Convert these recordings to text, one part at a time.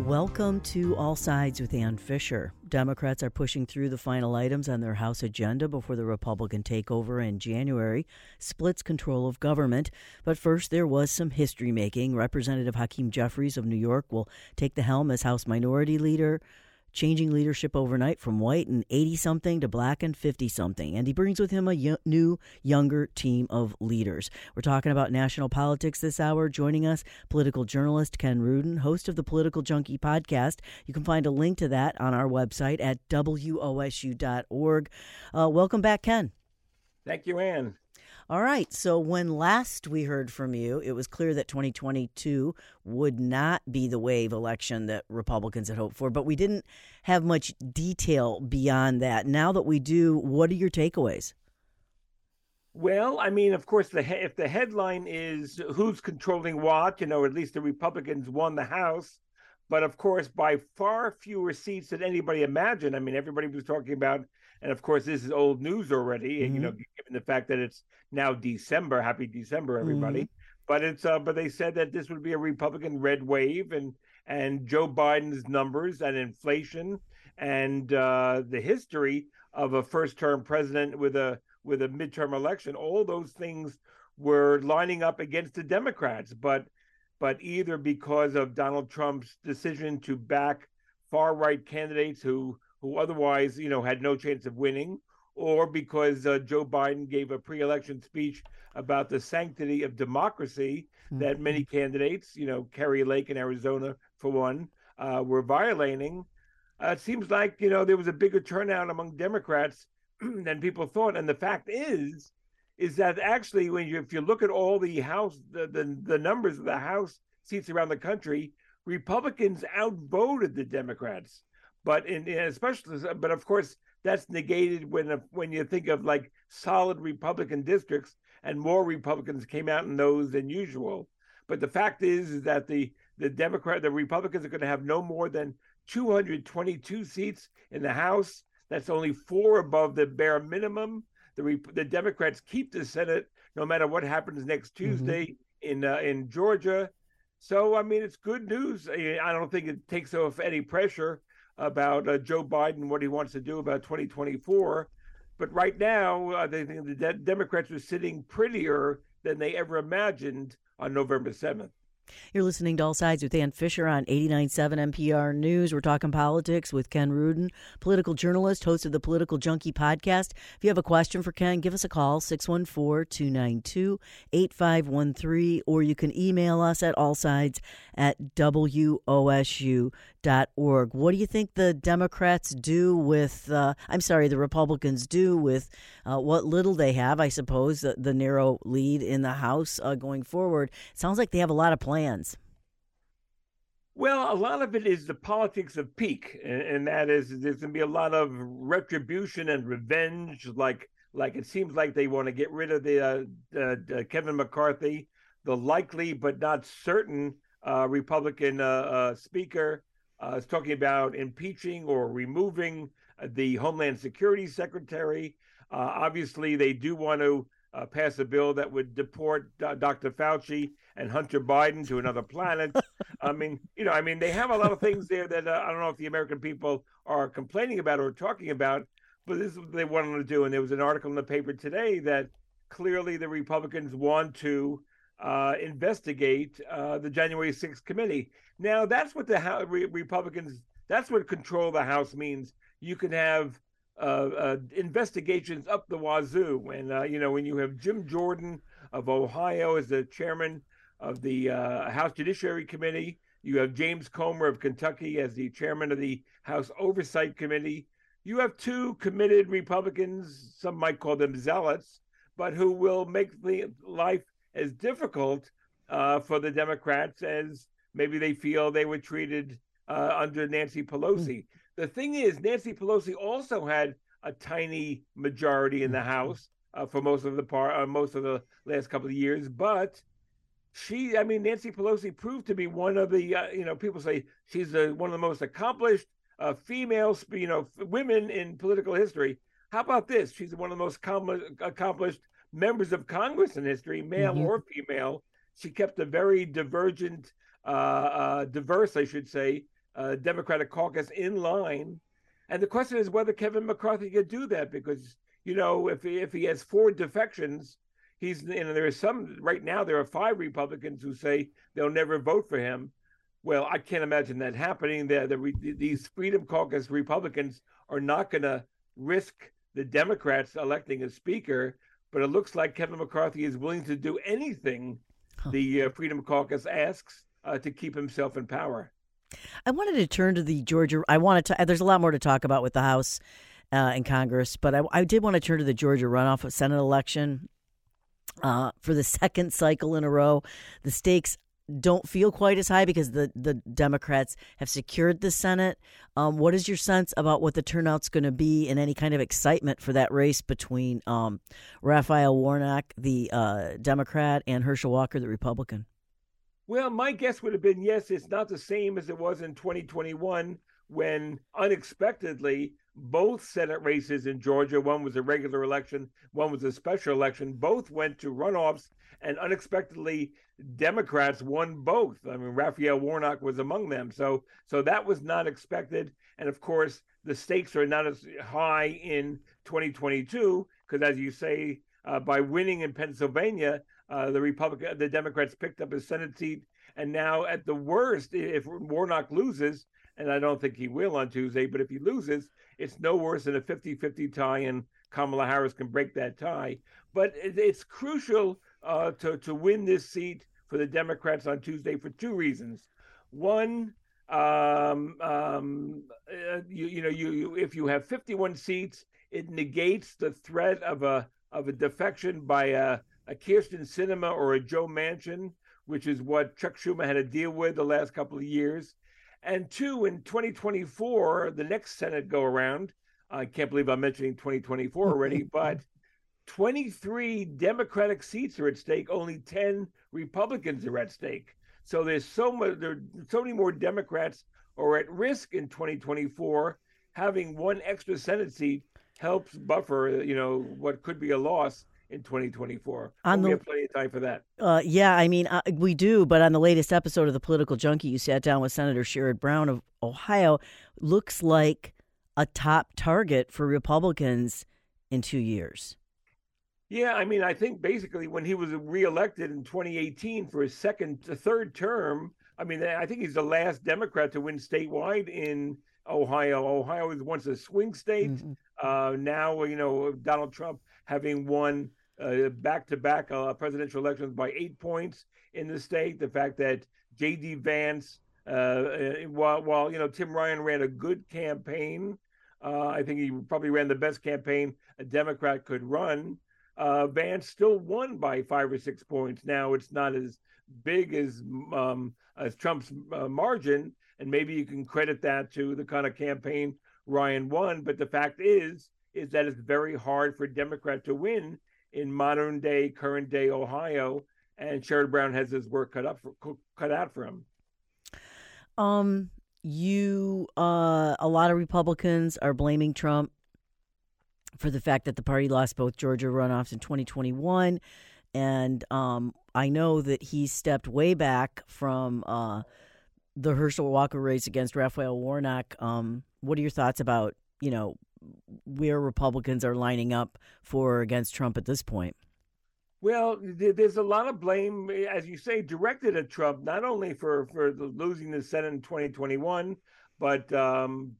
Welcome to All Sides with Ann Fisher. Democrats are pushing through the final items on their House agenda before the Republican takeover in January splits control of government. But first, there was some history making. Representative Hakeem Jeffries of New York will take the helm as House Minority Leader, changing leadership overnight from white and 80-something to black and 50-something. And he brings with him a new, younger team of leaders. We're talking about national politics this hour. Joining us, political journalist Ken Rudin, host of the Political Junkie podcast. You can find a link to that on our website at wosu.org. Welcome back, Ken. Thank you, Ann. All right. So when last we heard from you, it was clear that 2022 would not be the wave election that Republicans had hoped for, but we didn't have much detail beyond that. Now that we do, what are your takeaways? Well, I mean, of course, if the headline is who's controlling what, at least the Republicans won the House, but of course, by far fewer seats than anybody imagined. I mean, everybody was talking about, and of course, this is old news already, given the fact that it's now December. Happy December, everybody. But but they said that this would be a Republican red wave, and Joe Biden's numbers and inflation and the history of a first-term president with a midterm election, all those things were lining up against the Democrats. But either because of Donald Trump's decision to back far-right candidates who otherwise, had no chance of winning, or because Joe Biden gave a pre-election speech about the sanctity of democracy that many candidates, Kari Lake in Arizona, for one, were violating. It seems like, there was a bigger turnout among Democrats than people thought. And the fact is that actually, if you look at all the House, the numbers of the House seats around the country, Republicans outvoted the Democrats. But but of course, that's negated when you think of like solid Republican districts, and more Republicans came out in those than usual. But the fact is that the Republicans are going to have no more than 222 seats in the House. That's only 4 above the bare minimum. The Democrats keep the Senate no matter what happens next Tuesday in Georgia. So I mean, it's good news. I don't think it takes off any pressure about Joe Biden, what he wants to do about 2024. But right now, they think the Democrats are sitting prettier than they ever imagined on November 7th. You're listening to All Sides with Ann Fisher on 89.7 NPR News. We're talking politics with Ken Rudin, political journalist, host of the Political Junkie podcast. If you have a question for Ken, give us a call, 614-292-8513, or you can email us at allsides@wosu.org. What do you think the Democrats do with, the Republicans do with what little they have, I suppose, the narrow lead in the House going forward? It sounds like they have a lot of plans. Well, a lot of it is the politics of peak, and that is there's going to be a lot of retribution and revenge. Like it seems like they want to get rid of the Kevin McCarthy, the likely but not certain Republican speaker. Is talking about impeaching or removing the Homeland Security Secretary. Obviously, they do want to pass a bill that would deport Dr. Fauci and Hunter Biden to another planet. I mean, they have a lot of things there that I don't know if the American people are complaining about or talking about, but this is what they wanted to do. And there was an article in the paper today that clearly the Republicans want to investigate the January 6th committee. Now, that's what the Republicans, that's what control of the House means. You can have investigations up the wazoo. And, when you have Jim Jordan of Ohio as the chairman of the House Judiciary Committee, you have James Comer of Kentucky as the chairman of the House Oversight Committee. You have 2 committed Republicans, some might call them zealots, but who will make the life as difficult for the Democrats as maybe they feel they were treated under Nancy Pelosi. The thing is, Nancy Pelosi also had a tiny majority in the House for most of the last couple of years, but Nancy Pelosi proved to be one of the people say she's one of the most accomplished female women in political history. How about this? She's one of the most accomplished members of Congress in history, male or female. She kept a very diverse, I should say, Democratic caucus in line. And the question is whether Kevin McCarthy could do that, because, if he has 4 defections, there are some right now. There are 5 Republicans who say they'll never vote for him. Well, I can't imagine that happening. These Freedom Caucus Republicans are not going to risk the Democrats electing a speaker, but it looks like Kevin McCarthy is willing to do anything the Freedom Caucus asks to keep himself in power. I wanted to turn to the Georgia. There's a lot more to talk about with the House and Congress, but I did want to turn to the Georgia runoff Senate election. For the second cycle in a row, the stakes don't feel quite as high because the Democrats have secured the Senate. What is your sense about what the turnout's going to be and any kind of excitement for that race between Raphael Warnock, the Democrat, and Herschel Walker, the Republican? Well, my guess would have been yes. It's not the same as it was in 2021 when unexpectedly both Senate races in Georgia, one was a regular election, one was a special election, both went to runoffs, and unexpectedly Democrats won both. I mean, Raphael Warnock was among them. So that was not expected. And of course, the stakes are not as high in 2022 because, as you say, by winning in Pennsylvania, the Democrats picked up a Senate seat. And now, at the worst, if Warnock loses, and I don't think he will on Tuesday, but if he loses, it's no worse than a 50-50 tie, and Kamala Harris can break that tie. But it's crucial to win this seat for the Democrats on Tuesday for 2 reasons. One, if you have 51 seats, it negates the threat of a defection by a Kyrsten Sinema or a Joe Manchin, which is what Chuck Schumer had to deal with the last couple of years. And 2, in 2024, the next Senate go around, I can't believe I'm mentioning 2024 already, but 23 Democratic seats are at stake. Only 10 Republicans are at stake. So there are so many more Democrats are at risk in 2024. Having 1 extra Senate seat helps buffer, what could be a loss in 2024. We have plenty of time for that. Yeah, I mean, we do. But on the latest episode of The Political Junkie, you sat down with Senator Sherrod Brown of Ohio. Looks like a top target for Republicans in 2 years. Yeah, I mean, I think basically when he was reelected in 2018 for his third term, I mean, I think he's the last Democrat to win statewide in Ohio. Ohio was once a swing state. Mm-hmm. Now, Donald Trump having won back-to-back presidential elections by 8 points in the state. The fact that J.D. Vance, while Tim Ryan ran a good campaign, I think he probably ran the best campaign a Democrat could run. Vance still won by 5 or 6 points. Now it's not as big as Trump's margin, and maybe you can credit that to the kind of campaign Ryan won. But the fact is that it's very hard for a Democrat to win in current day Ohio, and Sherrod Brown has his work cut out for him. A lot of Republicans are blaming Trump for the fact that the party lost both Georgia runoffs in 2021. And I know that he stepped way back from the Herschel Walker race against Raphael Warnock. What are your thoughts about, where Republicans are lining up for or against Trump at this point? Well, there's a lot of blame, as you say, directed at Trump, not only for losing the Senate in 2021, but in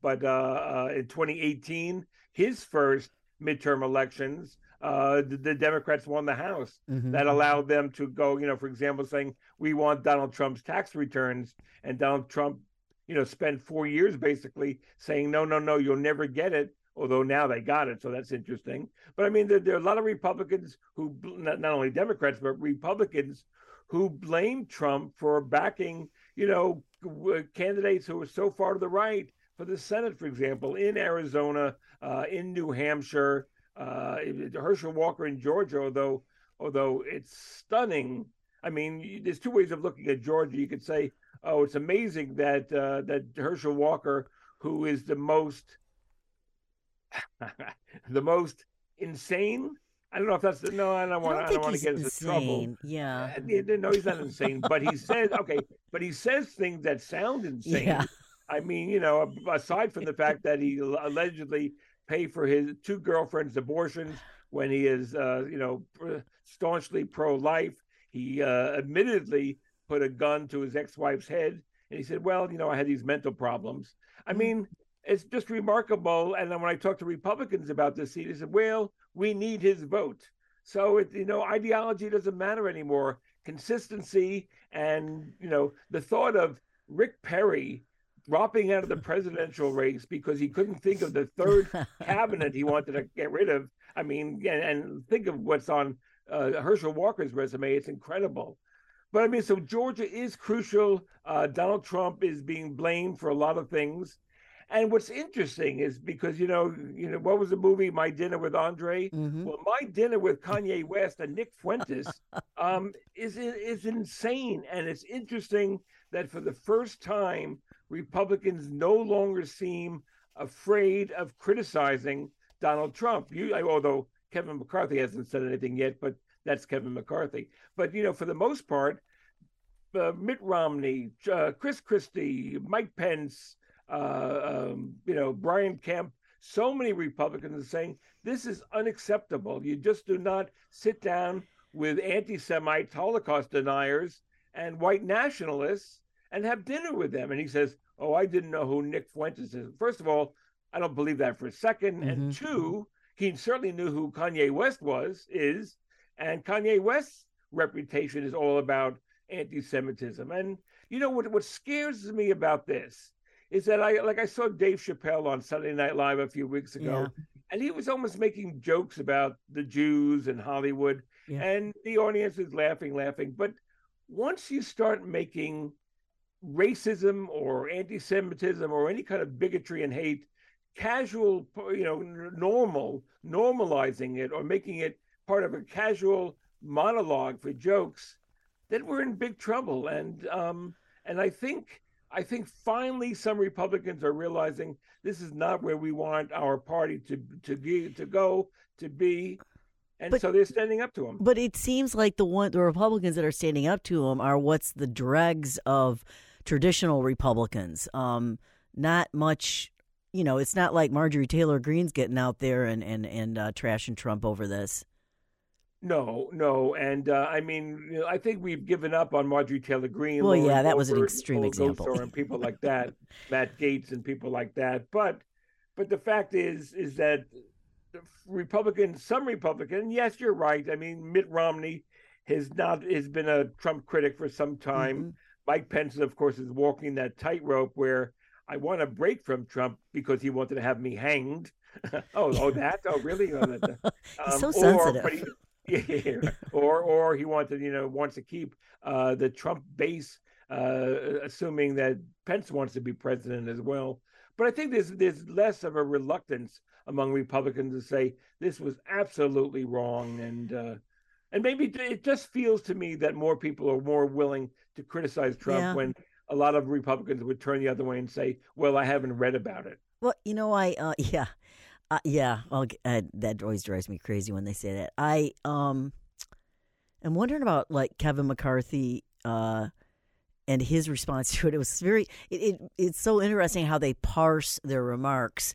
2018, his first midterm elections, the Democrats won the House. Mm-hmm. That allowed them to go, for example, saying, we want Donald Trump's tax returns. And Donald Trump, spent 4 years basically saying, no, you'll never get it. Although now they got it, so that's interesting. But I mean, there are a lot of Republicans who, not only Democrats, but Republicans who blame Trump for backing, candidates who are so far to the right for the Senate, for example, in Arizona, in New Hampshire, Herschel Walker in Georgia, although it's stunning. I mean, there's 2 ways of looking at Georgia. You could say, oh, it's amazing that Herschel Walker, who is the most insane. I don't know if that's I don't want to get into trouble. Yeah. No, he's not insane, but he says things that sound insane. Yeah. I mean, you know, aside from the fact that he allegedly paid for his two girlfriends' abortions when he is, staunchly pro-life, he admittedly put a gun to his ex-wife's head, and he said, "Well, you know, I had these mental problems." I Mm. mean, it's just remarkable. And then when I talked to Republicans about this seat, they said, "Well, we need his vote." So ideology doesn't matter anymore. Consistency and the thought of Rick Perry dropping out of the presidential race because he couldn't think of the third cabinet he wanted to get rid of. I mean, and think of what's on Herschel Walker's resume. It's incredible. But I mean, so Georgia is crucial. Donald Trump is being blamed for a lot of things. And what's interesting is because what was the movie My Dinner with Andre? Hmm. Well, My Dinner with Kanye West and Nick Fuentes is insane, and it's interesting that for the first time, Republicans no longer seem afraid of criticizing Donald Trump. Although Kevin McCarthy hasn't said anything yet, but that's Kevin McCarthy. But for the most part, Mitt Romney, Chris Christie, Mike Pence, Brian Kemp, so many Republicans are saying this is unacceptable. You just do not sit down with anti-Semites, Holocaust deniers, and white nationalists and have dinner with them. And he says, "Oh, I didn't know who Nick Fuentes is." First of all, I don't believe that for a second. And two, he certainly knew who Kanye West is, and Kanye West's reputation is all about anti-Semitism. And what scares me about this is that I saw Dave Chappelle on Sunday Night Live a few weeks ago, and he was almost making jokes about the Jews and Hollywood, and the audience was laughing. But once you start making racism or anti-Semitism or any kind of bigotry and hate casual, normalizing it or making it part of a casual monologue for jokes, then we're in big trouble. And I think finally some Republicans are realizing this is not where we want our party to go to be, and so they're standing up to him. But it seems like the Republicans that are standing up to him are what's the dregs of traditional Republicans. Not much, it's not like Marjorie Taylor Greene's getting out there and trashing Trump over this. No, and I mean, I think we've given up on Marjorie Taylor Greene. Well, yeah, that was an extreme example. And people like that, Matt Gaetz and people like that. But the fact is that some Republican, yes, you're right. I mean, Mitt Romney has been a Trump critic for some time. Mike Pence, of course, is walking that tightrope where I want to break from Trump because he wanted to have me hanged. Oh, really? He's so sensitive. Or he wants to keep the Trump base, assuming that Pence wants to be president as well. But I think there's less of a reluctance among Republicans to say this was absolutely wrong, and maybe it just feels to me that more people are more willing to criticize Trump when a lot of Republicans would turn the other way and say, "Well, I haven't read about it." Well, that always drives me crazy when they say that. I am wondering about like Kevin McCarthy and his response to it. It was it's so interesting how they parse their remarks,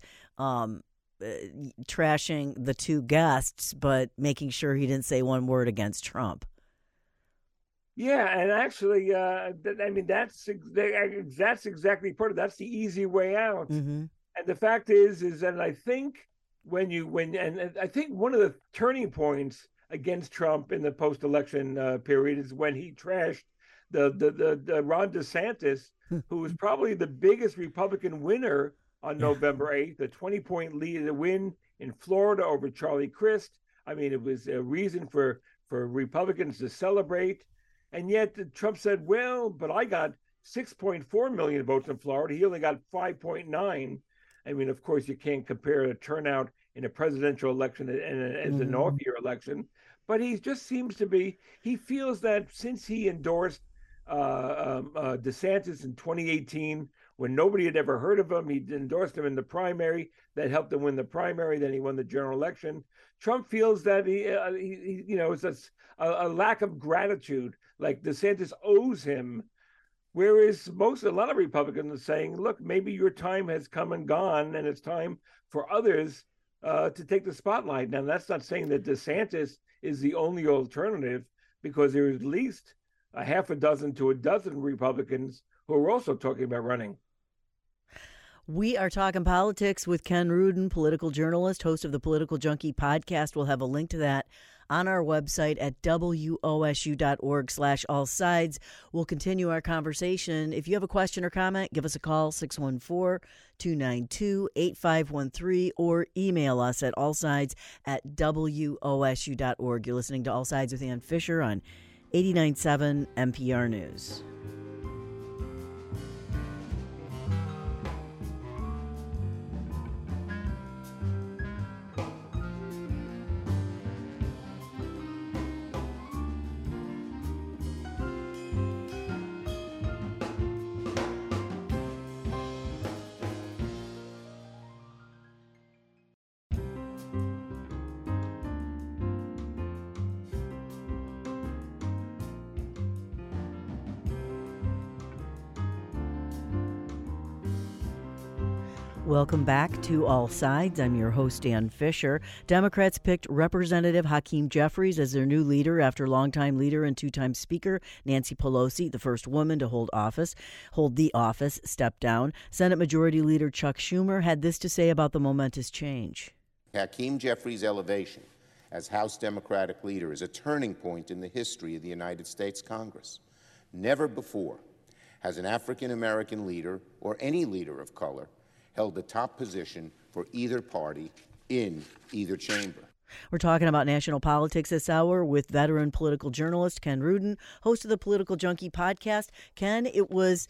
trashing the two guests, but making sure he didn't say one word against Trump. Yeah, and actually, I mean that's exactly part of that's the easy way out. And the fact is that I think and I think one of the turning points against Trump in the post-election period is when he trashed the Ron DeSantis, who was probably the biggest Republican winner on November 8th, a 20-point lead, a win in Florida over Charlie Crist. I mean, it was a reason for Republicans to celebrate. And yet Trump said, "Well, but I got 6.4 million votes in Florida. He only got 5.9. I mean, of course, you can't compare a turnout in a presidential election as an off-year election. But he just seems to be, he feels that since he endorsed DeSantis in 2018, when nobody had ever heard of him, he endorsed him in the primary. That helped him win the primary. Then he won the general election. Trump feels that it's a lack of gratitude. Like DeSantis owes him Whereas a lot of Republicans are saying, look, maybe your time has come and gone, and it's time for others to take the spotlight. Now, that's not saying that DeSantis is the only alternative, because there's at least a half a dozen to a dozen Republicans who are also talking about running. We are talking politics with Ken Rudin, political journalist, host of the Political Junkie podcast. We'll have a link to that on our website at wosu.org/all sides. We'll continue our conversation. If you have a question or comment, give us a call, 614-292-8513, or email us at allsides@wosu.org. You're listening to All Sides with Ann Fisher on 89.7 NPR News. Welcome back to All Sides. I'm your host, Ann Fisher. Democrats picked Representative Hakeem Jeffries as their new leader after longtime leader and two-time Speaker Nancy Pelosi, the first woman to hold the office, stepped down. Senate Majority Leader Chuck Schumer had this to say about the momentous change. Hakeem Jeffries' elevation as House Democratic leader is a turning point in the history of the United States Congress. Never before has an African-American leader, or any leader of color, held the top position for either party in either chamber. We're talking about national politics this hour with veteran political journalist Ken Rudin, host of the Political Junkie podcast. Ken, it was,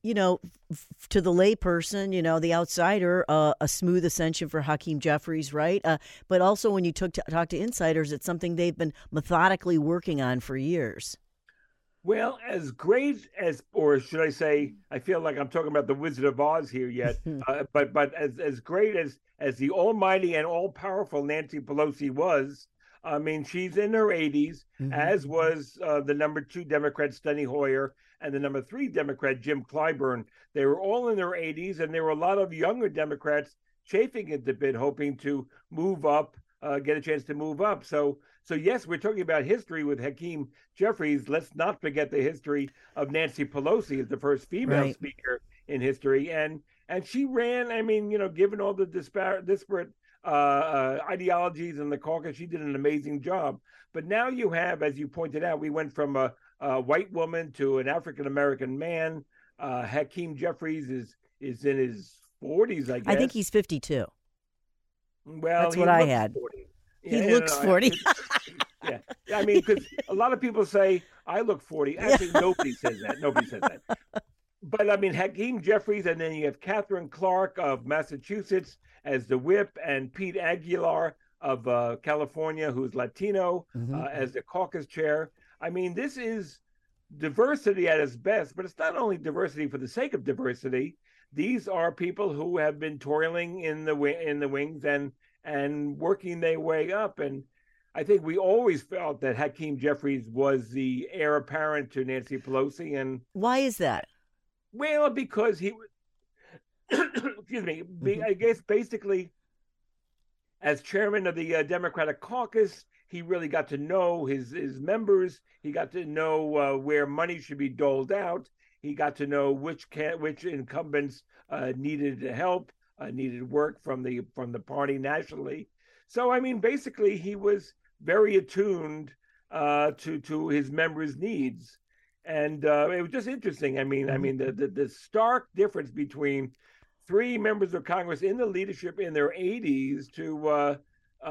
to the layperson, the outsider, a smooth ascension for Hakeem Jeffries, right? But also when you talk to insiders, it's something they've been methodically working on for years. Well, as great as, or should I say, I feel like I'm talking about the Wizard of Oz here yet, but as great as the almighty and all-powerful Nancy Pelosi was, I mean, she's in her 80s, as was the number 2 Democrat, Steny Hoyer, and the number 3 Democrat, Jim Clyburn. They were all in their 80s, and there were a lot of younger Democrats chafing at the bit, hoping to move up, get a chance to move up. So yes, we're talking about history with Hakeem Jeffries. Let's not forget the history of Nancy Pelosi as the first female speaker in history. And she ran, I mean, given all the disparate ideologies in the caucus, she did an amazing job. But now you have, as you pointed out, we went from a white woman to an African-American man. Hakeem Jeffries is in his 40s, I guess. I think he's 52. Well, that's what I had. 40. He looks 40. Yeah. I mean, because a lot of people say, I look 40. Actually, nobody says that. But I mean, Hakeem Jeffries, and then you have Catherine Clark of Massachusetts as the whip, and Pete Aguilar of California, who's Latino, as the caucus chair. I mean, this is diversity at its best, but it's not only diversity for the sake of diversity. These are people who have been toiling in the wings and working their way up. And I think we always felt that Hakeem Jeffries was the heir apparent to Nancy Pelosi. And why is that? Well, because he excuse me, I guess basically as chairman of the Democratic caucus, he really got to know his members. He got to know where money should be doled out. He got to know which incumbents needed help, needed work from the party nationally. So, I mean, basically, he was very attuned to his members' needs, and it was just interesting. I mean, the stark difference between 3 members of Congress in the leadership in their 80s to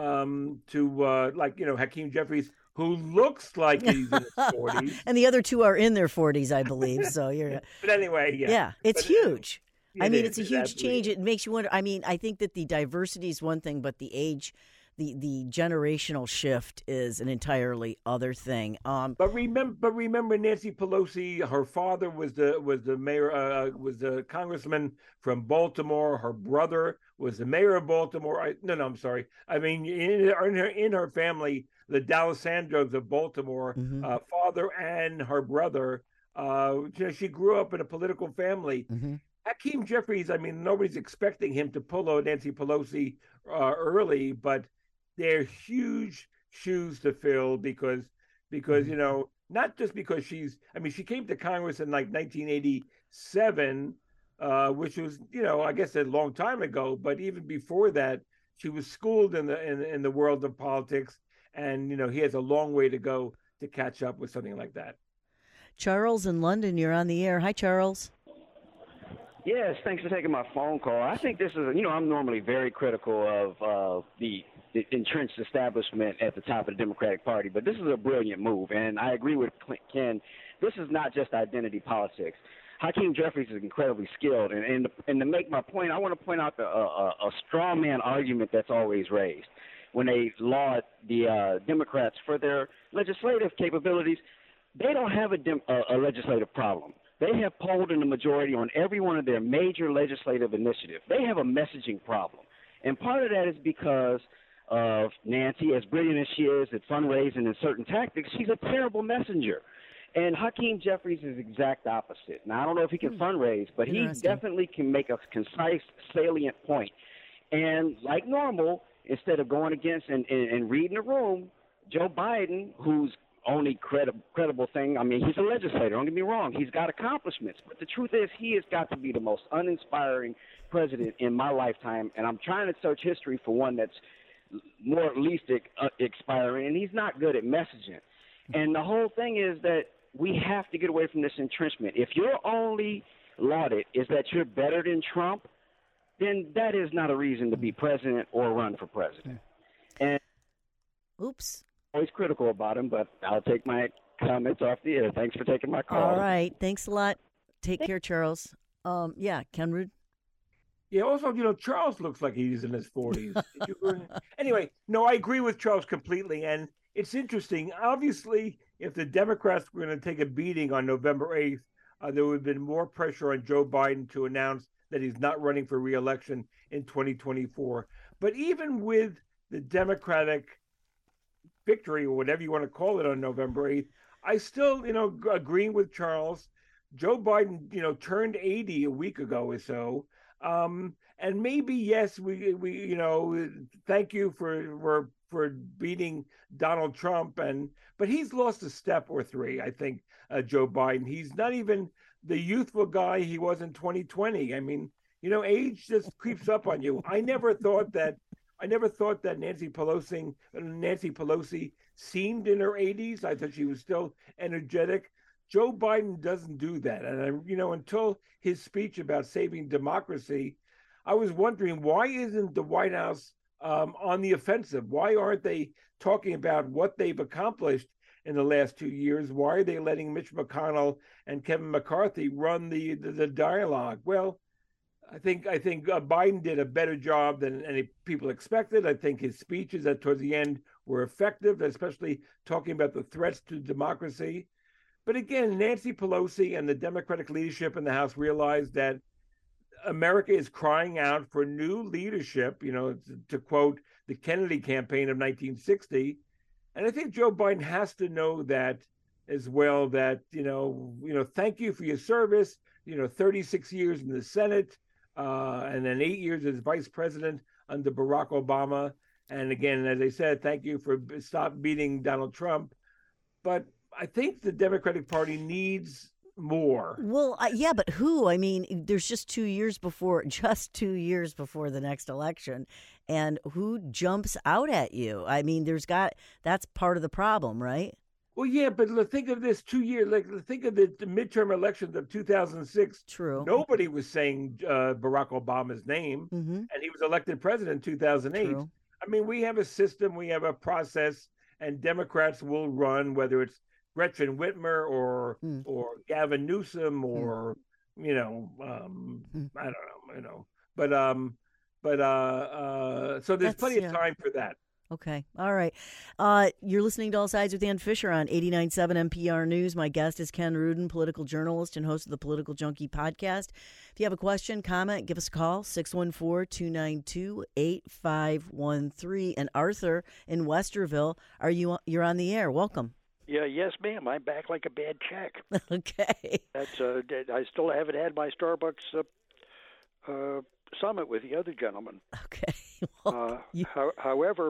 Hakeem Jeffries, who looks like he's in his 40s. And the other 2 are in their 40s, I believe. So you're. But anyway, yeah. Yeah, it's huge. It's a huge absolutely change. It makes you wonder. I mean, I think that the diversity is one thing, but the age, the generational shift is an entirely other thing. But remember, Nancy Pelosi, her father was the mayor, was the congressman from Baltimore. Her brother was the mayor of Baltimore. I'm sorry. I mean, in her family, the D'Alessandros of Baltimore, father and her brother She grew up in a political family. Mm-hmm. Hakeem Jeffries, I mean, nobody's expecting him to pull out Nancy Pelosi early, but they're huge shoes to fill because not just because she came to Congress in like 1987, which was I guess a long time ago, but even before that, she was schooled in the world of politics, and he has a long way to go to catch up with something like that. Charles in London, you're on the air. Hi, Charles. Yes, thanks for taking my phone call. I think this is, I'm normally very critical of the entrenched establishment at the top of the Democratic Party, but this is a brilliant move, and I agree with Ken. This is not just identity politics. Hakeem Jeffries is incredibly skilled, and to make my point, I want to point out a straw man argument that's always raised when they laud the Democrats for their legislative capabilities. They don't have a legislative problem. They have polled in the majority on every one of their major legislative initiatives. They have a messaging problem. And part of that is because of Nancy, as brilliant as she is at fundraising and certain tactics, she's a terrible messenger. And Hakeem Jeffries is the exact opposite. Now, I don't know if he can fundraise, but he definitely can make a concise, salient point. And like normal, instead of going against and reading the room, Joe Biden, who's only credible thing, I mean, he's a legislator, don't get me wrong. He's got accomplishments. But the truth is, he has got to be the most uninspiring president in my lifetime. And I'm trying to search history for one that's more at least expiring, and he's not good at messaging. And the whole thing is that we have to get away from this entrenchment. If your only lauded is that you're better than Trump, then that is not a reason to be president or run for president. And oops. Always critical about him, but I'll take my comments off the air. Thanks for taking my call. All right. Thanks a lot. Take care, Charles. Ken Rood. Yeah, also, Charles looks like he's in his 40s. Anyway, no, I agree with Charles completely. And it's interesting. Obviously, if the Democrats were going to take a beating on November 8th, there would have been more pressure on Joe Biden to announce that he's not running for re-election in 2024. But even with the Democratic victory, or whatever you want to call it, on November 8th, I still, agreeing with Charles. Joe Biden, turned 80 a week ago or so. And maybe, yes, we thank you for beating Donald Trump, but he's lost a step or three, I think, Joe Biden. He's not even the youthful guy he was in 2020. I mean, age just creeps up on you. I never thought that Nancy Pelosi seemed in her 80s. I thought she was still energetic. Joe Biden doesn't do that. And, until his speech about saving democracy, I was wondering, why isn't the White House on the offensive? Why aren't they talking about what they've accomplished in the last 2 years? Why are they letting Mitch McConnell and Kevin McCarthy run the dialogue? Well, I think Biden did a better job than any people expected. I think his speeches towards the end were effective, especially talking about the threats to democracy. But again, Nancy Pelosi and the Democratic leadership in the House realized that America is crying out for new leadership, to quote the Kennedy campaign of 1960. And I think Joe Biden has to know that as well, that, thank you for your service, 36 years in the Senate, and then 8 years as vice president under Barack Obama. And again, as I said, thank you for stop beating Donald Trump. But I think the Democratic Party needs more. Well, yeah, but who? I mean, there's just 2 years before the next election, and who jumps out at you? I mean, that's part of the problem, right? Well, yeah, but think of this 2 years. Think of the midterm elections of 2006. True. Nobody was saying Barack Obama's name, and he was elected president in 2008. True. I mean, we have a system, we have a process, and Democrats will run, whether it's Gretchen Whitmer or Gavin Newsom or I don't know, but so there's plenty of time for that. Okay. All right. You're listening to All Sides with Ann Fisher on 89.7 NPR News. My guest is Ken Rudin, political journalist and host of the Political Junkie podcast. If you have a question, comment, give us a call, 614-292-8513. And Arthur in Westerville, you're on the air. Welcome. Yeah, yes, ma'am. I'm back like a bad check. Okay. That's I still haven't had my Starbucks summit with the other gentleman. Okay. Well, However,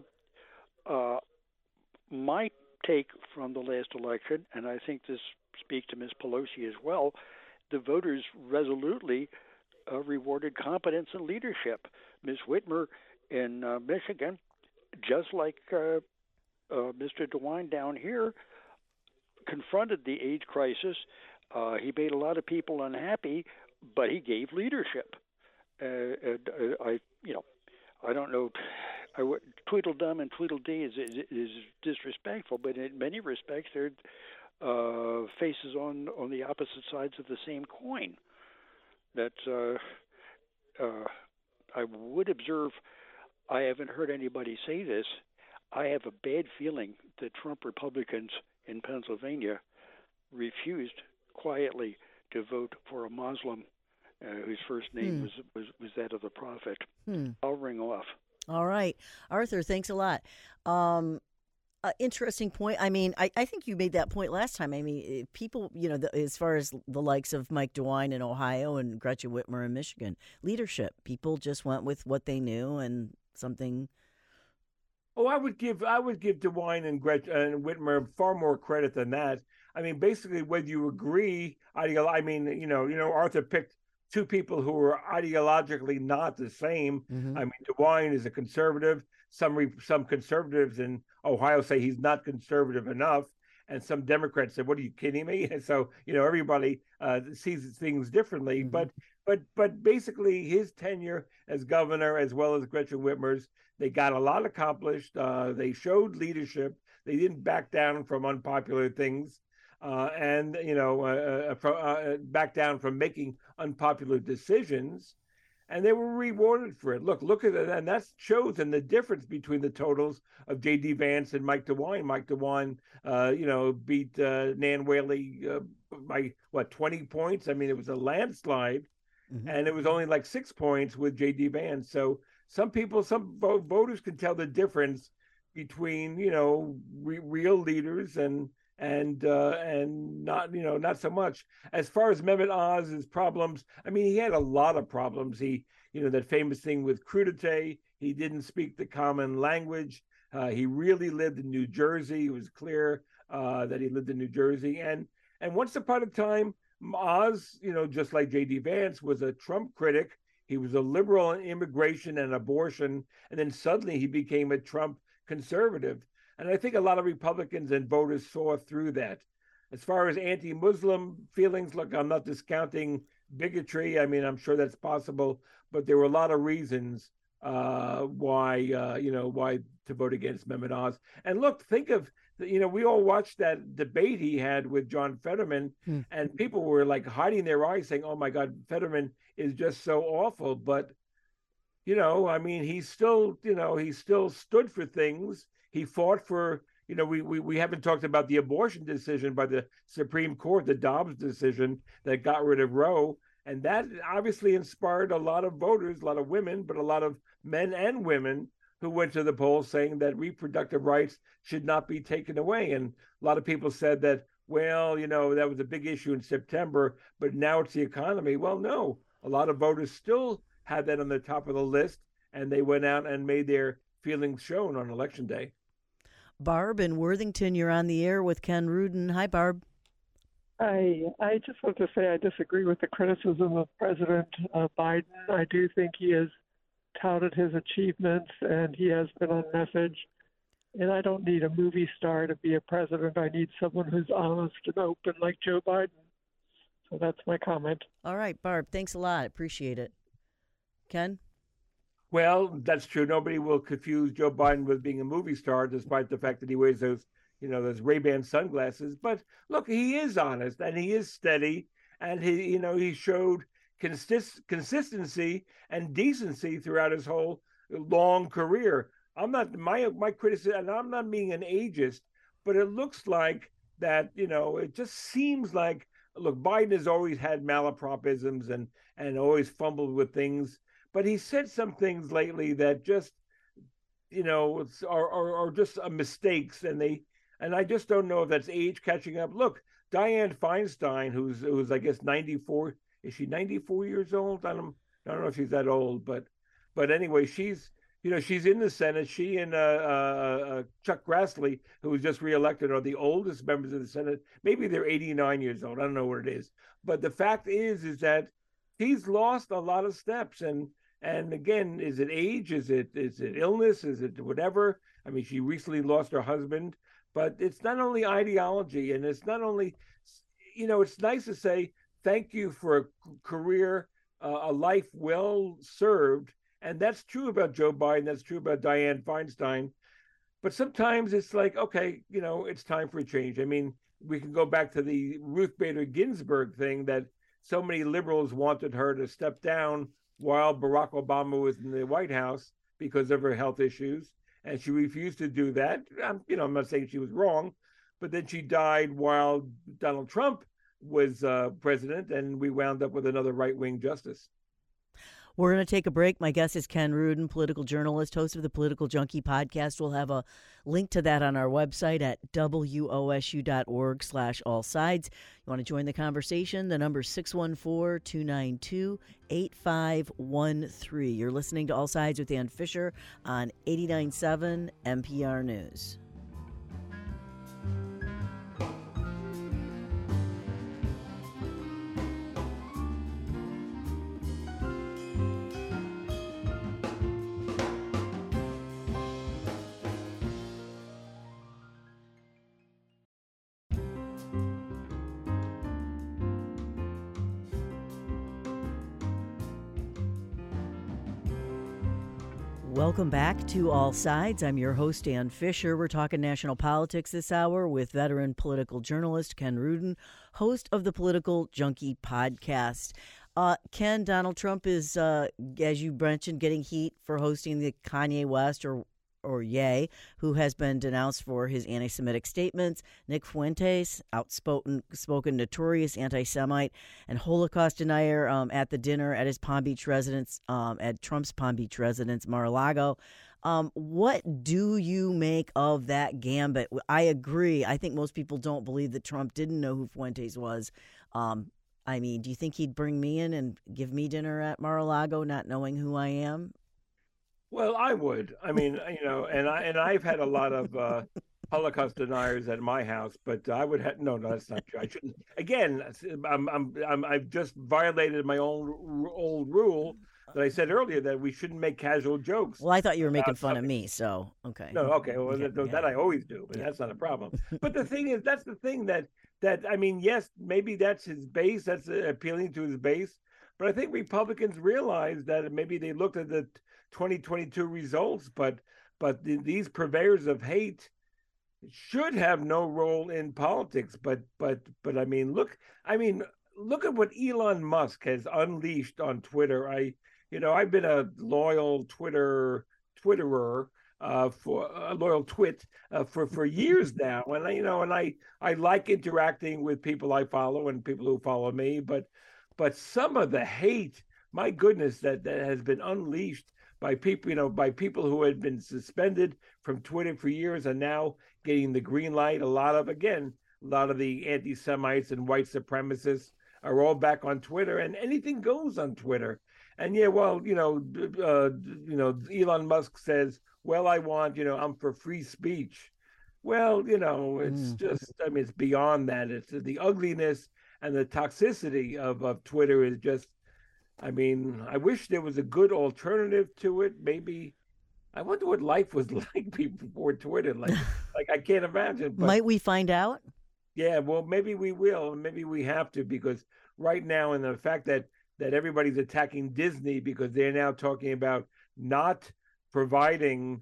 my take from the last election, and I think this speaks to Ms. Pelosi as well, the voters resolutely rewarded competence and leadership. Ms. Whitmer in Michigan, just like Mr. DeWine down here, confronted the AIDS crisis. He made a lot of people unhappy, but he gave leadership. I don't know. Tweedledum and Tweedledee is disrespectful, but in many respects, they're faces on the opposite sides of the same coin. That I would observe. I haven't heard anybody say this. I have a bad feeling that Trump Republicans in Pennsylvania refused quietly to vote for a Muslim whose first name was that of the Prophet. I'll ring off. All right. Arthur, thanks a lot. Interesting point. I mean, I think you made that point last time. I mean, people, as far as the likes of Mike DeWine in Ohio and Gretchen Whitmer in Michigan, leadership, people just went with what they knew and something. Oh, I would give DeWine and Gretchen and Whitmer far more credit than that. I mean, basically, whether you agree, Arthur picked two people who were ideologically not the same. Mm-hmm. I mean, DeWine is a conservative. Some conservatives in Ohio say he's not conservative enough, and some Democrats say, "What, are you kidding me?" And so, everybody sees things differently. Mm-hmm. But basically, his tenure as governor, as well as Gretchen Whitmer's, they got a lot accomplished. They showed leadership. They didn't back down from unpopular things, back down from making unpopular decisions. And they were rewarded for it. Look at it, and that shows in the difference between the totals of J.D. Vance and Mike DeWine. Mike DeWine, beat Nan Whaley by 20 points. I mean, it was a landslide, and it was only like 6 points with J.D. Vance. So some voters can tell the difference between real leaders and not so much. As far as Mehmet Oz's problems, I mean, he had a lot of problems. He, that famous thing with crudité, he didn't speak the common language. He really lived in New Jersey. It was clear that he lived in New Jersey. And once upon a time, Oz, just like J.D. Vance, was a Trump critic. He was a liberal on immigration and abortion. And then suddenly he became a Trump conservative. And I think a lot of Republicans and voters saw through that. As far as anti-Muslim feelings, look, I'm not discounting bigotry. I mean, I'm sure that's possible, but there were a lot of reasons why to vote against Mehmet Oz. And look, think of, we all watched that debate he had with John Fetterman, and people were like hiding their eyes saying, "Oh my God, Fetterman is just so awful." But, I mean, he still stood for things. He fought for, we haven't talked about the abortion decision by the Supreme Court, the Dobbs decision that got rid of Roe. And that obviously inspired a lot of voters, a lot of women, but a lot of men and women who went to the polls saying that reproductive rights should not be taken away. And a lot of people said that, well, that was a big issue in September, but now it's the economy. Well, no, a lot of voters still had that on the top of the list, and they went out and made their feelings shown on Election Day. Barb in Worthington, you're on the air with Ken Rudin. Hi, Barb. I just want to say I disagree with the criticism of President Biden. I do think he has touted his achievements, and he has been on message. And I don't need a movie star to be a president. I need someone who's honest and open like Joe Biden. So that's my comment. All right, Barb, thanks a lot. Appreciate it. Ken? Well, that's true. Nobody will confuse Joe Biden with being a movie star, despite the fact that he wears those Ray-Ban sunglasses. But look, he is honest and he is steady, and he showed consistency and decency throughout his whole long career. I'm not my criticism, and I'm not being an ageist, but it looks like that. It just seems like, look, Biden has always had malapropisms and always fumbled with things. But he said some things lately that just, are just mistakes, and And I just don't know if that's age catching up. Look, Dianne Feinstein, who's I guess 94. Is she 94 years old? I don't know if she's that old, but anyway, she's in the Senate. She and Chuck Grassley, who was just reelected, are the oldest members of the Senate. Maybe they're 89 years old. I don't know what it is. But the fact is that he's lost a lot of steps. And again, is it age? Is it illness? Is it whatever? I mean, she recently lost her husband. But it's not only ideology, and it's not only, it's nice to say thank you for a career, a life well served. And that's true about Joe Biden. That's true about Dianne Feinstein. But sometimes it's like, okay, it's time for a change. I mean, we can go back to the Ruth Bader Ginsburg thing that so many liberals wanted her to step down while Barack Obama was in the White House because of her health issues. And she refused to do that. I'm not saying she was wrong, but then she died while Donald Trump was president, and we wound up with another right-wing justice. We're going to take a break. My guest is Ken Rudin, political journalist, host of the Political Junkie podcast. We'll have a link to that on our website at wosu.org/allsides. You want to join the conversation? The number is 614-292-8513. You're listening to All Sides with Ann Fisher on 89.7 NPR News. Welcome back to All Sides. I'm your host, Ann Fisher. We're talking national politics this hour with veteran political journalist Ken Rudin, host of the Political Junkie podcast. Ken, Donald Trump is, as you mentioned, getting heat for hosting the Kanye West or Ye, who has been denounced for his anti-Semitic statements. Nick Fuentes, spoken notorious anti-Semite and Holocaust denier, at the dinner at his Palm Beach residence, at Trump's Palm Beach residence, Mar-a-Lago. What do you make of that gambit? I agree. I think most people don't believe that Trump didn't know who Fuentes was. I mean, do you think he'd bring me in and give me dinner at Mar-a-Lago not knowing who I am? Well, I would. I mean, and I've had a lot of Holocaust deniers at my house, but I would have no, that's not true. I shouldn't. Again, I've just violated my own old rule that I said earlier that we shouldn't make casual jokes. Well, I thought you were making fun of me, so okay. No, okay. Well, that I always do, but that's not a problem. But the thing is, that's the thing that I mean, yes, maybe that's his base. That's appealing to his base. But I think Republicans realize that maybe they looked at the 2022 results, but these purveyors of hate should have no role in politics. But I mean, look at what Elon Musk has unleashed on Twitter. I've been a loyal Twitterer for a loyal twit for years now, and I like interacting with people I follow and people who follow me, but some of the hate, my goodness, that has been unleashed by people who had been suspended from Twitter for years and now getting the green light. A lot of the anti-Semites and white supremacists are all back on Twitter, and anything goes on Twitter. And yeah, well, Elon Musk says, well, I'm for free speech. Well, it's just, I mean, it's beyond that. It's the ugliness and the toxicity of Twitter is just, I mean, I wish there was a good alternative to it. Maybe, I wonder what life was like before Twitter. Like I can't imagine. But, might we find out? Yeah, well, maybe we will. Maybe we have to, because right now, and the fact that everybody's attacking Disney because they're now talking about not providing,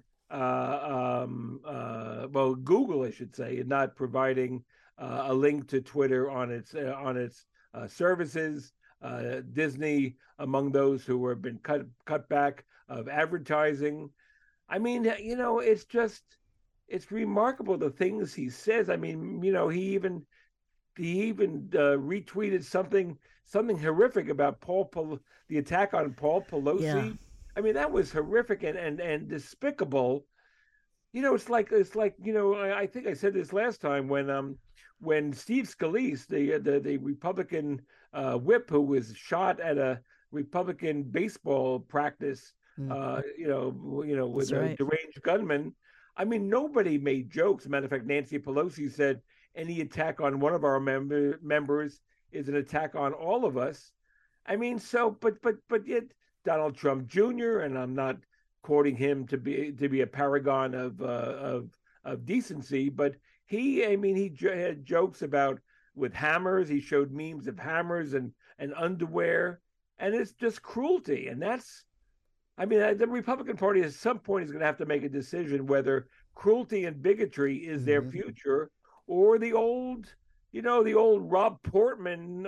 Google, I should say, not providing a link to Twitter on its services. Disney among those who have been cut back of advertising. I mean, it's remarkable the things he says. I mean, he even retweeted something horrific about the attack on Paul Pelosi. Yeah. I mean, that was horrific and despicable. It's like I think I said this last time when Steve Scalise, the Republican whip who was shot at a Republican baseball practice, with a deranged gunman. I mean, nobody made jokes. Matter of fact, Nancy Pelosi said any attack on one of our members is an attack on all of us. I mean, but yet Donald Trump Jr. and I'm not quoting him to be a paragon of decency, but he had jokes about with hammers. He showed memes of hammers and underwear, and it's just cruelty. And the Republican Party at some point is going to have to make a decision whether cruelty and bigotry is their future, or the old Rob Portman,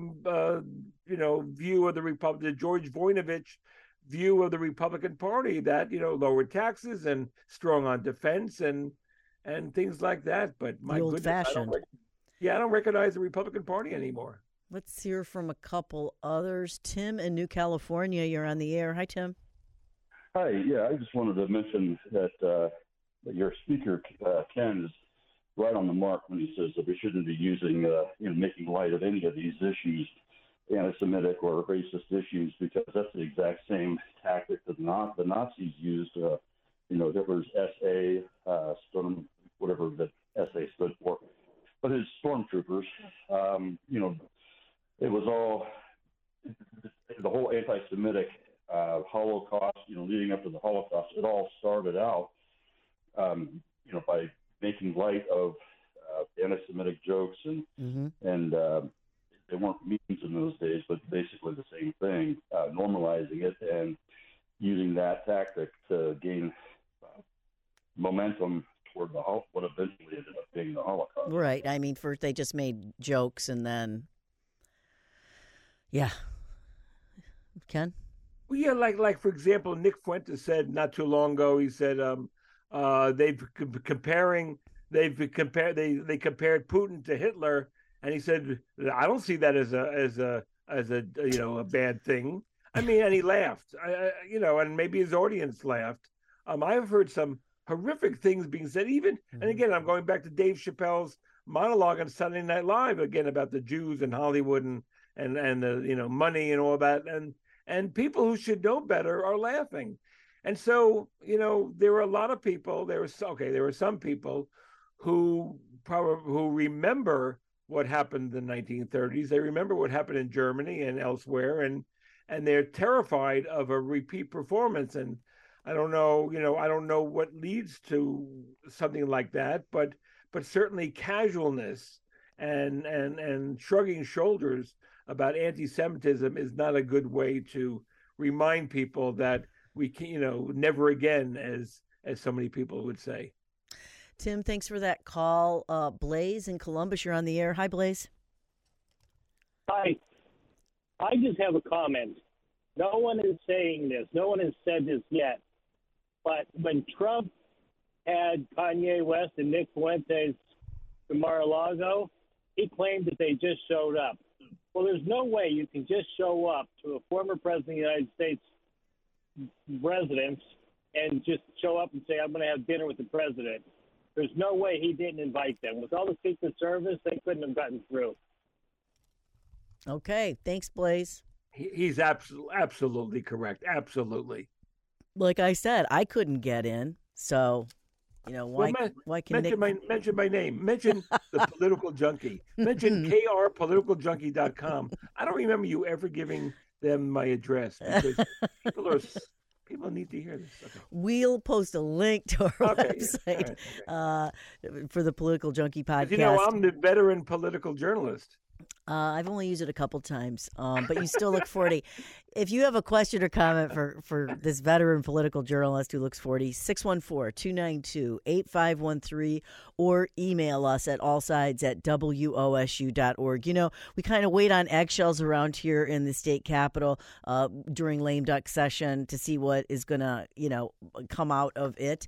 view of the Republic, the George Voinovich view of the Republican Party that, lower taxes and strong on defense and things like that. But my goodness, I don't recognize the Republican Party anymore. Let's hear from a couple others. Tim in New California, you're on the air. Hi, Tim. Hi. Yeah, I just wanted to mention that your speaker, Ken, is right on the mark when he says that we shouldn't be using, making light of any of these issues, anti-Semitic or racist issues, because that's the exact same tactic that the Nazis used. Hitler's SA, storm, whatever the SA stood for, but his stormtroopers, it was all the whole anti-Semitic Holocaust, leading up to the Holocaust. It all started out, by making light of anti-Semitic jokes and they weren't memes in those days, but basically the same thing, normalizing it and using that tactic to gain momentum toward what eventually ended up being the Holocaust. Right. I mean, first they just made jokes and then, yeah. Ken? Well, yeah, like for example, Nick Fuentes said not too long ago. He said they compared Putin to Hitler, and he said I don't see that as a bad thing. I mean, and he laughed. And maybe his audience laughed. I've heard some horrific things being said. And again, I'm going back to Dave Chappelle's monologue on Saturday Night Live again about the Jews in Hollywood and the money and all that, and people who should know better are laughing. And so, there were a lot of people. There were some people who remember what happened in the 1930s. They remember what happened in Germany and elsewhere, and they're terrified of a repeat performance. And I don't know what leads to something like that, but certainly casualness and shrugging shoulders about anti-Semitism is not a good way to remind people that we can, never again, as so many people would say. Tim, thanks for that call. Blaze in Columbus, you're on the air. Hi, Blaze. Hi. I just have a comment. No one is saying this. No one has said this yet. But when Trump had Kanye West and Nick Fuentes to Mar-a-Lago, he claimed that they just showed up. Well, there's no way you can just show up to a former president of the United States residence and just show up and say, I'm going to have dinner with the president. There's no way he didn't invite them. With all the Secret Service, they couldn't have gotten through. Okay. Thanks, Blaze. He's absolutely correct. Absolutely. Like I said, I couldn't get in. So, why can mention my name? Mention the Political Junkie. Mention krpoliticaljunkie.com. I don't remember you ever giving them my address because people need to hear this. Okay. We'll post a link to our website for the Political Junkie podcast. I'm the veteran political journalist. I've only used it a couple times, but you still look 40. If you have a question or comment for this veteran political journalist who looks 40, 614-292-8513, or email us at allsides@wosu.org. We kind of wait on eggshells around here in the state capitol during lame duck session to see what is going to, come out of it.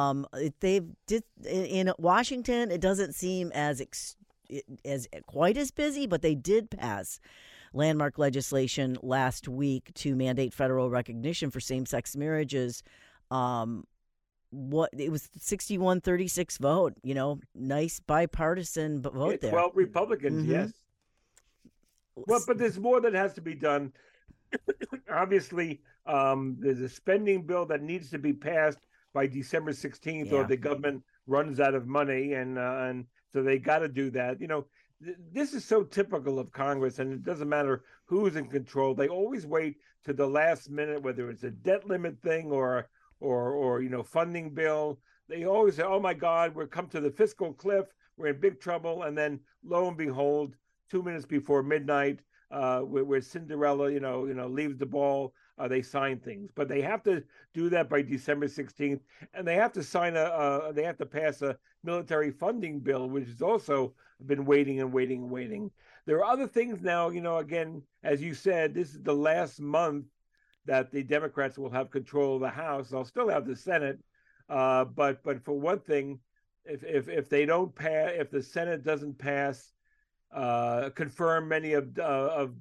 In Washington, it doesn't seem as quite as busy, but they did pass landmark legislation last week to mandate federal recognition for same-sex marriages what it was 61-36 vote. Nice bipartisan vote there. 12 Republicans, Mm-hmm. yes. Well, but there's more that has to be done. Obviously, there's a spending bill that needs to be passed by December 16th, or the government runs out of money, and so they got to do that. This is so typical of Congress, and it doesn't matter who's in control. They always wait to the last minute, whether it's a debt limit thing or funding bill. They always say, "Oh my God, we're come to the fiscal cliff. We're in big trouble," and then lo and behold, 2 minutes before midnight, where Cinderella, leaves the ball, they sign things. But they have to do that by December 16th, and they have to they have to pass a military funding bill, which has also been waiting and waiting and waiting. There are other things now, again, as you said, this is the last month that the Democrats will have control of the House. They'll still have the Senate, but for one thing, if they don't pass, if the Senate doesn't pass, confirm many of Joe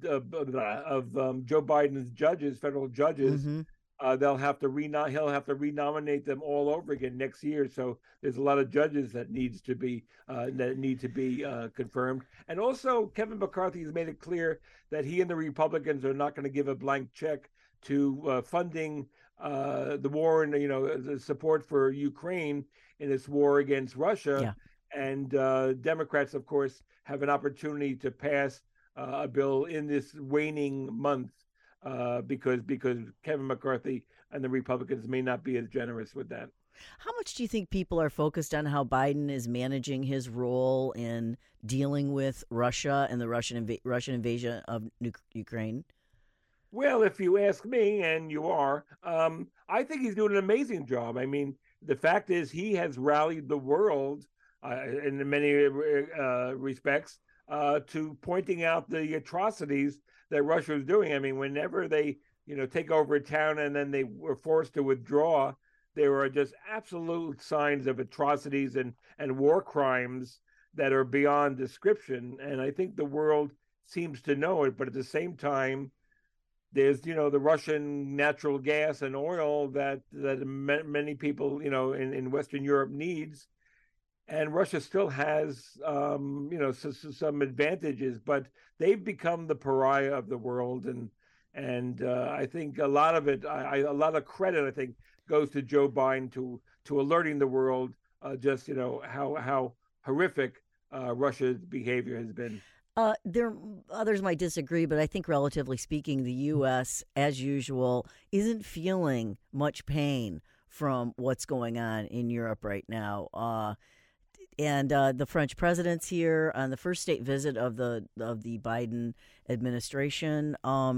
Biden's judges, federal judges, Mm-hmm. He'll have to renominate them all over again next year. So there's a lot of judges that need to be confirmed. And also, Kevin McCarthy has made it clear that he and the Republicans are not going to give a blank check to funding the war and the support for Ukraine in its war against Russia. Yeah. And Democrats, of course, have an opportunity to pass a bill in this waning month because Kevin McCarthy and the Republicans may not be as generous with that. How much do you think people are focused on how Biden is managing his role in dealing with Russia and the Russian invasion of Ukraine? Well, if you ask me, and you are, I think he's doing an amazing job. I mean, the fact is he has rallied the world in many respects to pointing out the atrocities that Russia is doing. I mean, whenever they, take over a town and then they were forced to withdraw, there are just absolute signs of atrocities and war crimes that are beyond description. And I think the world seems to know it. But at the same time, there's, the Russian natural gas and oil that many people, in Western Europe needs. And Russia still has, some advantages, but they've become the pariah of the world. And I think a lot of it, a lot of credit, I think, goes to Joe Biden to alerting the world just, how horrific Russia's behavior has been. Others might disagree, but I think relatively speaking, the U.S., as usual, isn't feeling much pain from what's going on in Europe right now. And the French president's here on the first state visit of the Biden administration.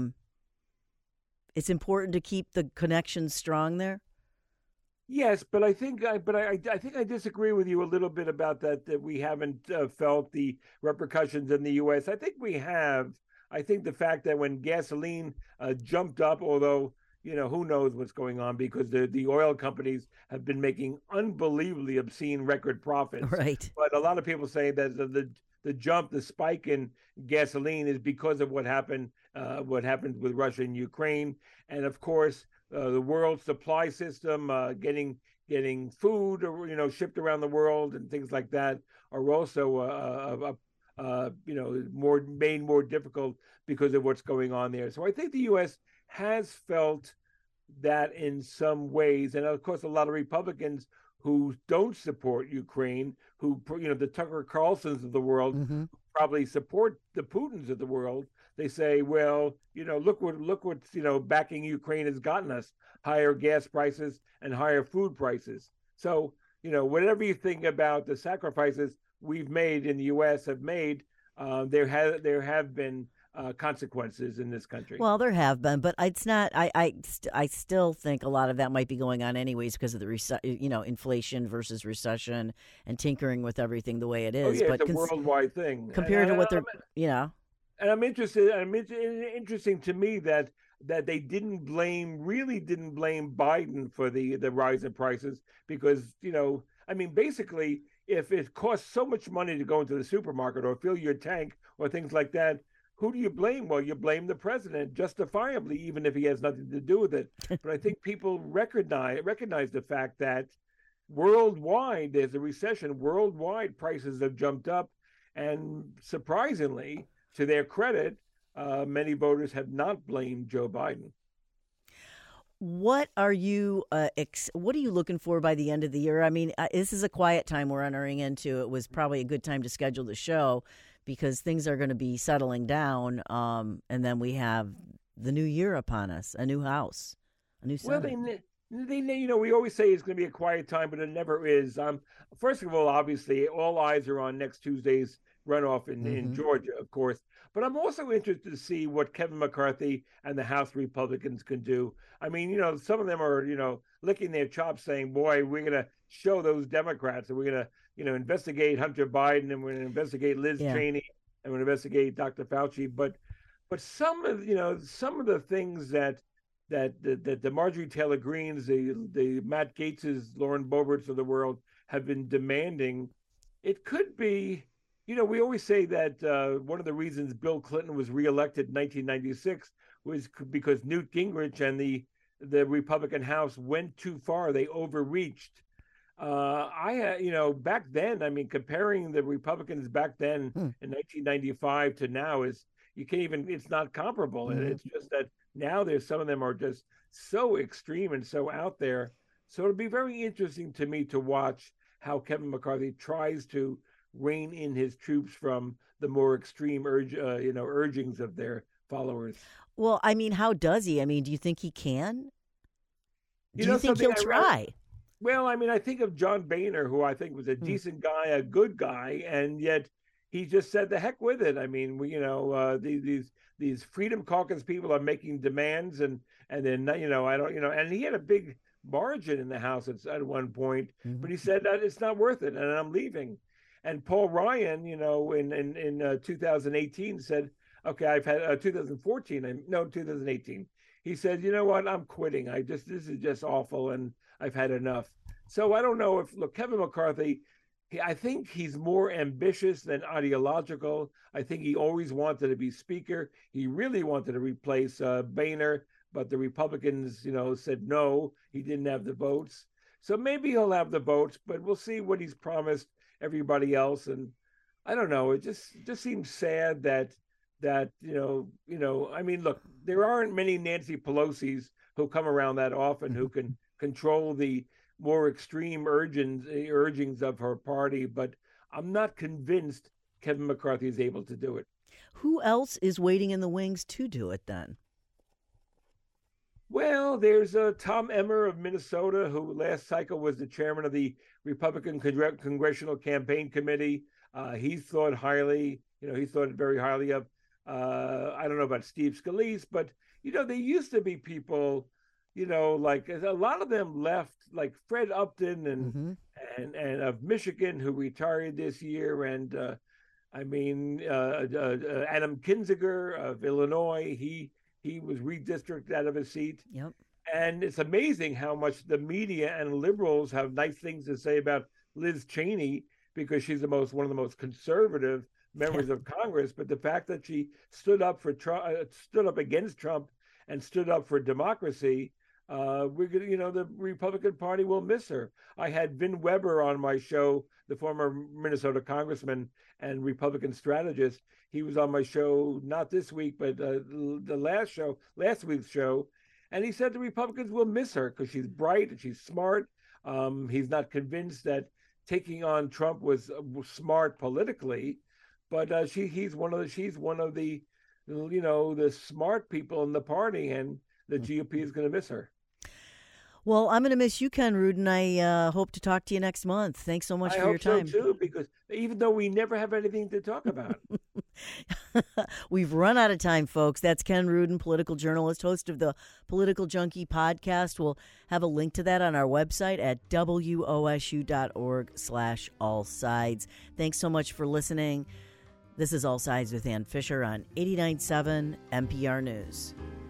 It's important to keep the connections strong there. Yes, but I think I disagree with you a little bit about that we haven't felt the repercussions in the U.S. I think we have. I think the fact that when gasoline jumped up, although, who knows what's going on, because the oil companies have been making unbelievably obscene record profits. Right. But a lot of people say that the spike in gasoline is because of what happened with Russia and Ukraine. And of course, the world supply system, getting food, shipped around the world and things like that are also made more difficult because of what's going on there. So I think the U.S. has felt that in some ways, and of course, a lot of Republicans who don't support Ukraine, who the Tucker Carlsons of the world, Mm-hmm. probably support the Putins of the world. They say, well, look what's backing Ukraine has gotten us: higher gas prices and higher food prices. So whatever you think about the sacrifices we've made in the U.S. have made, there have been consequences in this country. Well, there have been, but it's not. I still think a lot of that might be going on anyways because of the inflation versus recession and tinkering with everything the way it is. Oh, yeah, but it's a worldwide thing compared to what they're, And I'm interested. Interesting to me that they really didn't blame Biden for the rise in prices because basically, if it costs so much money to go into the supermarket or fill your tank or things like that, who do you blame? Well, you blame the president, justifiably, even if he has nothing to do with it. But I think people recognize the fact that worldwide, there's a recession. Worldwide, prices have jumped up. And surprisingly, to their credit, many voters have not blamed Joe Biden. What are you looking for by the end of the year? I mean, this is a quiet time we're entering into. It was probably a good time to schedule the show because things are going to be settling down, and then we have the new year upon us, a new House, a new Senate. Well, they we always say it's going to be a quiet time, but it never is. First of all, obviously, all eyes are on next Tuesday's runoff in Georgia, of course. But I'm also interested to see what Kevin McCarthy and the House Republicans can do. I mean, some of them are, licking their chops saying, boy, we're going to show those Democrats and we're going to, investigate Hunter Biden and we're going to investigate Liz Cheney and we're going to investigate Dr. Fauci. But some of the things that the Marjorie Taylor Greenes, the Matt Gaetzes, Lauren Boeberts of the world have been demanding, it could be, we always say that one of the reasons Bill Clinton was reelected in 1996 was because Newt Gingrich and the Republican House went too far. They overreached. Back then, I mean, comparing the Republicans back then in 1995 to now it's not comparable. And it's just that now some of them are just so extreme and so out there. So it'll be very interesting to me to watch how Kevin McCarthy tries to rein in his troops from the more extreme urgings of their followers. Well, I mean, how does he? I mean, do you think he can? Do you think he'll try? Well, I mean, I think of John Boehner, who I think was a decent guy, a good guy, and yet he just said the heck with it. I mean, these Freedom Caucus people are making demands, and then and he had a big margin in the House at one point, but he said that it's not worth it, and I'm leaving. And Paul Ryan, in 2018 said, okay, I've had 2018. He said, you know what, I'm quitting. This is just awful, and I've had enough. So I don't know Kevin McCarthy, I think he's more ambitious than ideological. I think he always wanted to be Speaker. He really wanted to replace Boehner, but the Republicans, said no. He didn't have the votes. So maybe he'll have the votes, but we'll see what he's promised everybody else. And I don't know. It just seems sad that I mean, look, there aren't many Nancy Pelosi's who come around that often who can control the more extreme urgings of her party, but I'm not convinced Kevin McCarthy is able to do it. Who else is waiting in the wings to do it then? Well, there's Tom Emmer of Minnesota, who last cycle was the chairman of the Republican Congressional Campaign Committee. He thought very highly of, I don't know about Steve Scalise, but, there used to be people, like a lot of them left, like Fred Upton and of Michigan, who retired this year. And Adam Kinzinger of Illinois, he was redistricted out of his seat. Yep. And it's amazing how much the media and liberals have nice things to say about Liz Cheney because she's one of the most conservative members of Congress. But the fact that she stood up for Trump, stood up against Trump, and stood up for democracy, the Republican Party will miss her. I had Vin Weber on my show, the former Minnesota congressman and Republican strategist. He was on my show, not this week, but last week's show. And he said the Republicans will miss her because she's bright and she's smart. He's not convinced that taking on Trump was smart politically, but she's one of the the smart people in the party, and the GOP is going to miss her. Well, I'm going to miss you, Ken Rudin. I hope to talk to you next month. Thanks so much for your time. I hope so too, because even though we never have anything to talk about. We've run out of time, folks. That's Ken Rudin, political journalist, host of the Political Junkie podcast. We'll have a link to that on our website at wosu.org/allsides. Thanks so much for listening. This is All Sides with Ann Fisher on 89.7 NPR News.